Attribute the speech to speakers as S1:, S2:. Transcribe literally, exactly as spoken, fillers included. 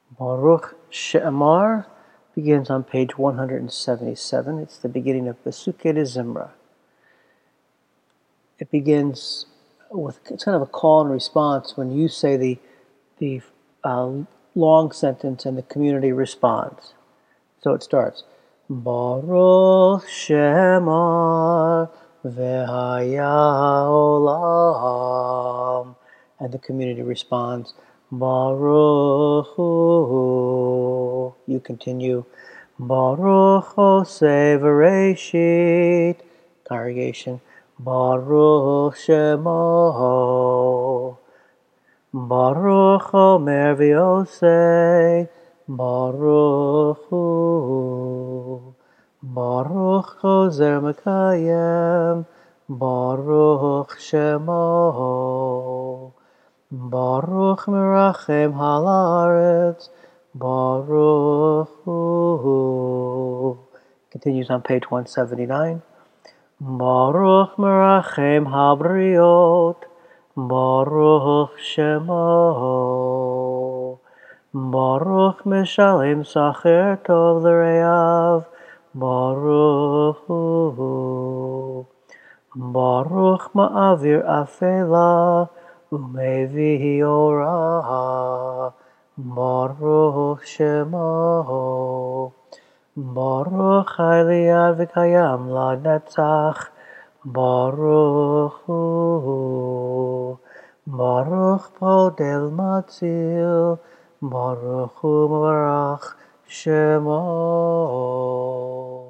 S1: Baruch She'amar begins on page one hundred seventy-seven. It's the beginning of Pesukei de Zimra. It begins with it's kind of a call and response when you say the the uh, long sentence and the community responds. So it starts, Baruch She'amar V'haya Olam, and the community responds, Baruch Hu. You continue, Baruch Hosei V'Reishit. Congregation, Baruch Shemo. Baruch Omer V'Yosei. Baruch Hu. Baruch Chozer Mekayem. Baruch Shemo. Baruch Merachem Halaretz. Baruch Hu. Continues on page one seventy-nine. Baruch Merachem Habriot. Baruch Shemo. Baruch Meshalem Sacher Tov L'Reav. Baruch Hu. Baruch Ma'avir Afela Umevi Ora. Baruch Shemo. Baruch Eliyad V'Kayam LaNetzach. Baruch Hu. Baruch Podel Matzil. Baruch Hu Marach Shemo.